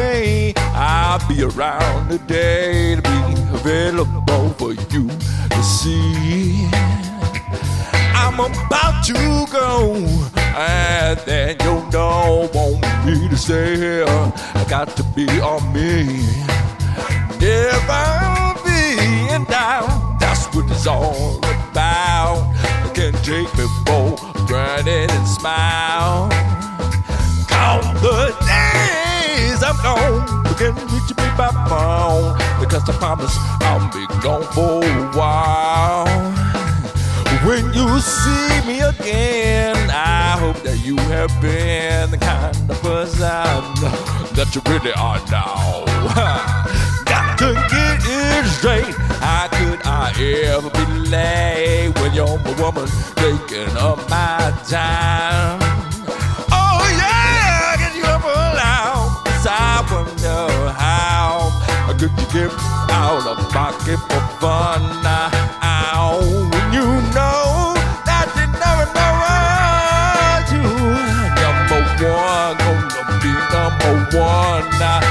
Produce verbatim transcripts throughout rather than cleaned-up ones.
stay. I'll be around today to be available for you to see. I'm about to go, and then you know want me to stay here. I got to be on me. Never being down, that's what it's all about. You can take me for granted and smile. Count the days I'm gone, you can reach me by phone, because I promise I'll be gone for a while. When you see me again, I hope that you have been the kind of person that you really are now. Got to get it straight. How could I ever be late when you're a woman taking up my time? Oh yeah, can you ever allow? 'Cause I wonder how could you get out of pocket for fun now? When you know that you never know what to. Number one, gonna be number one now.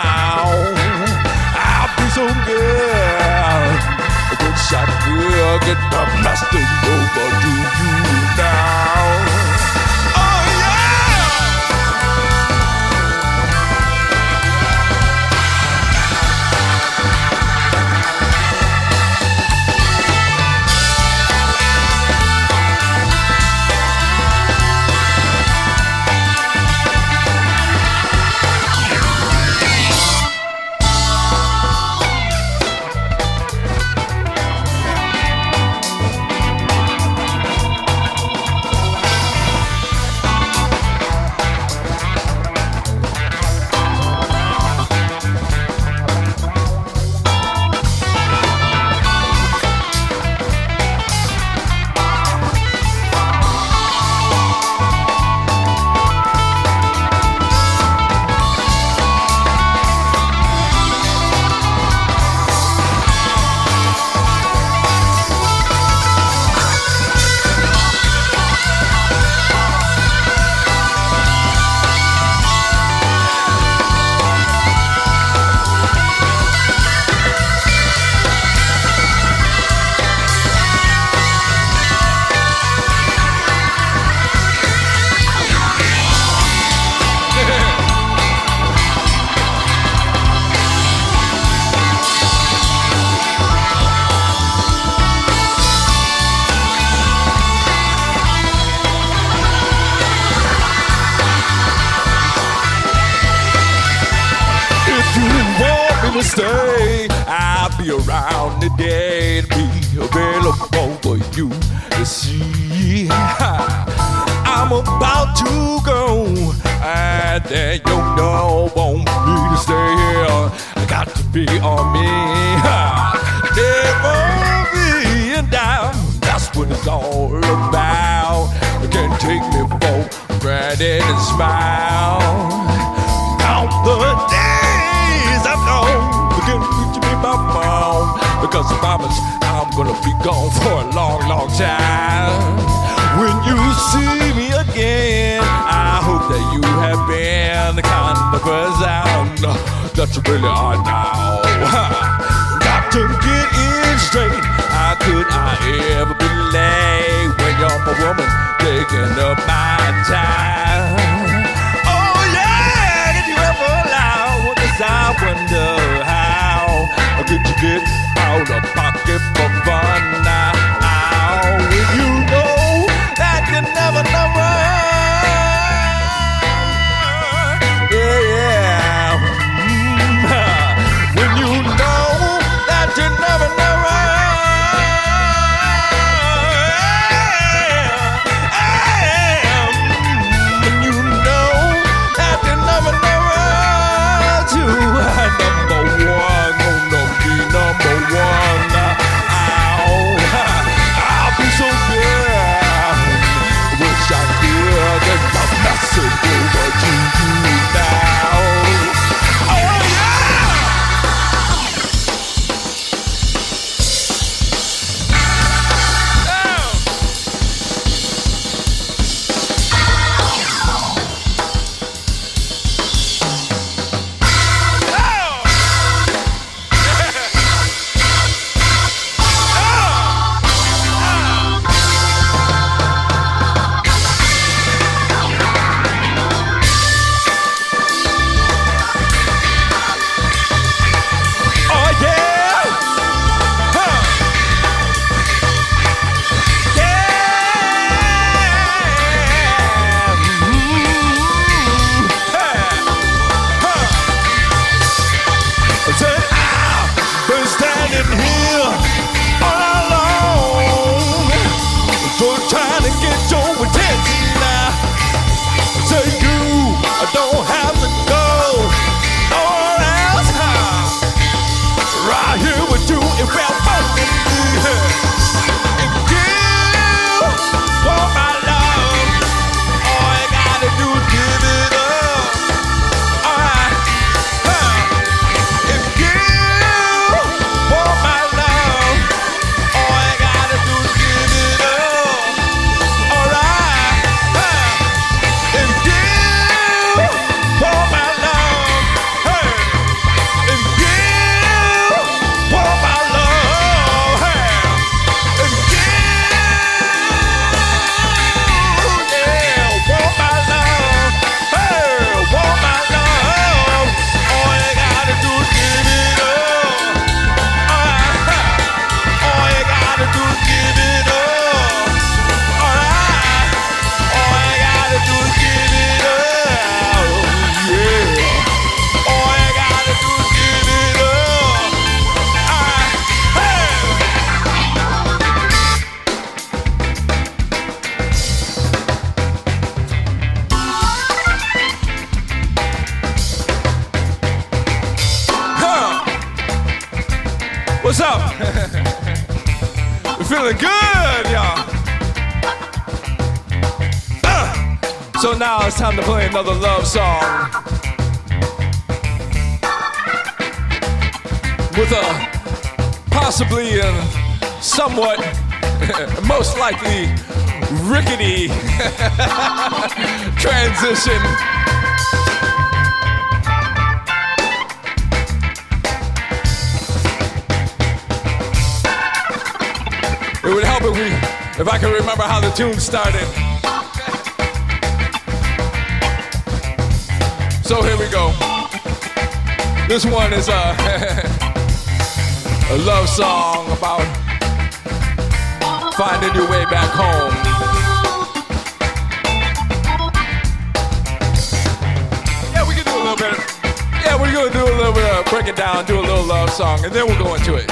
I'll be so good. I wish I could get the master over to you now. Stay. I'll be around today to be available for you to see. I'm about to go, and then you know want me to stay here. I got to be on me. Never being down, that's what it's all about. You can't take me for granted and smile. Count the days I've gone, can reach me by phone, because I promise I'm gonna be gone for a long, long time. When you see me again, I hope that you have been the kind of person that you really are now. Got to get it straight. How could I ever be late when you're a woman taking up my time? Oh yeah, did you ever allow this? I wonder how. Or could you get out of pocket for fun now? When you know that you never know. Yeah, yeah. Mm-hmm. When you know that you never know. Yeah. When you What's up? We're feeling good, y'all. Uh, so now it's time to play another love song with a possibly and somewhat, most likely, rickety transition. It would help if we, if I could remember how the tune started. So here we go. This one is a, a love song about finding your way back home. Yeah, we can do a little bit. Yeah, we're gonna do a little bit of break it down, do a little love song, and then we'll go into it.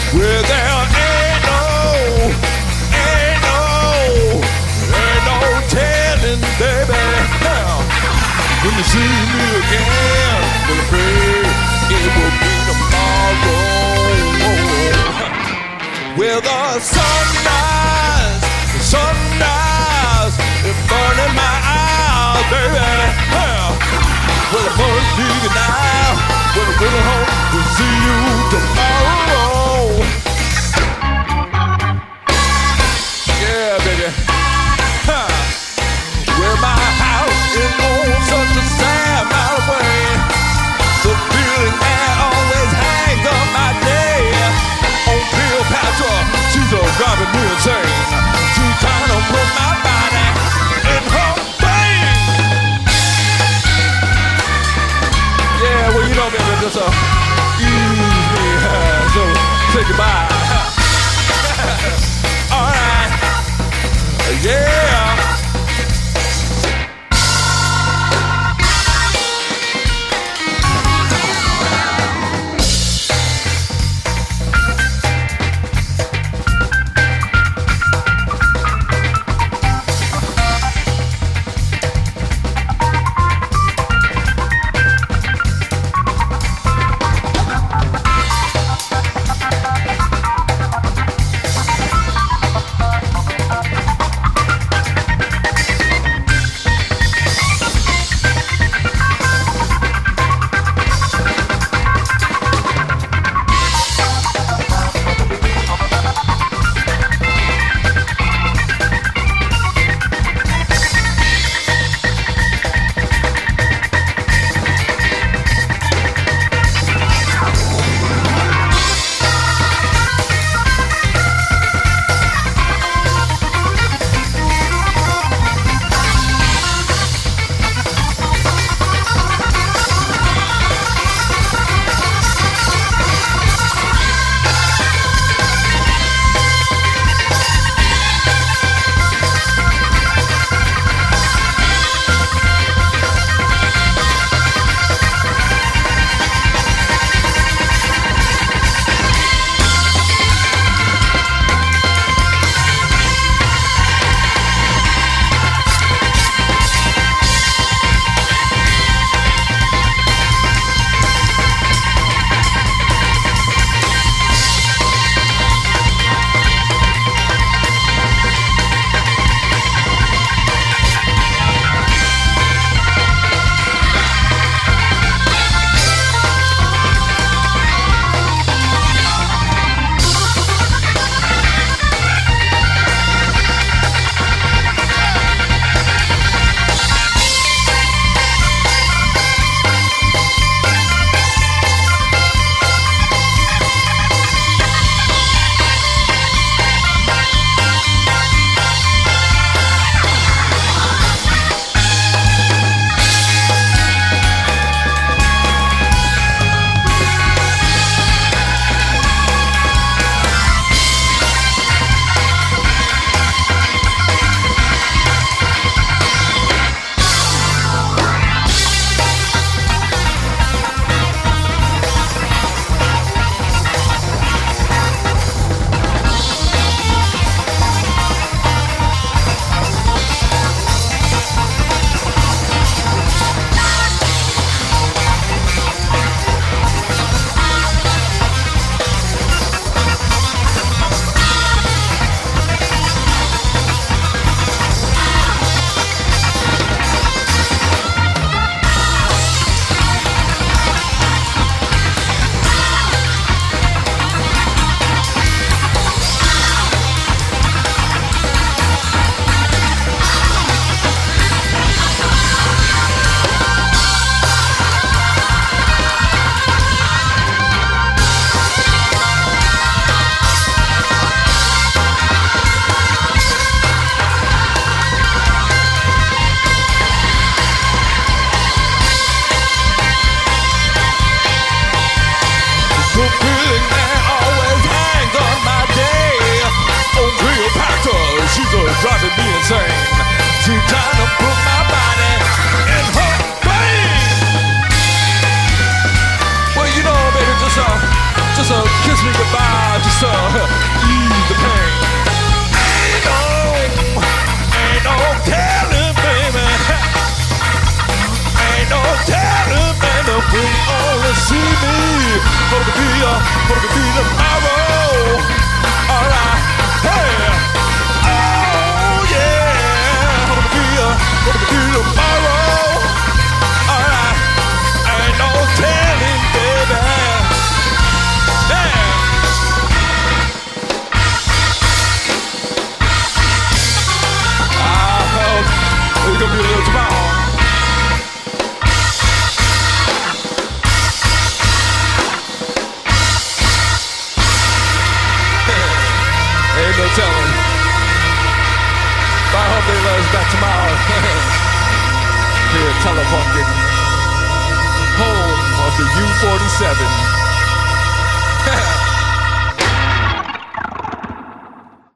Well, there ain't no, ain't no, ain't no telling, baby. When you see me again, well, I pray it will be tomorrow. Well, the sunrise, the sunrise is burning my eyes, baby. Well, I must leave you now. Well, I really hope to see you tomorrow. Yeah, baby. Huh. Well, my house is on such a sad mile away. The feeling that always hangs on my day. On Cleopatra, she's a driving me insane. She's trying to put my body in her brain. Yeah, well, you know, baby, just uh, ease me. So Ain't no telling. But I hope they let us back tomorrow. Here at Telefunken, home of the U forty-seven.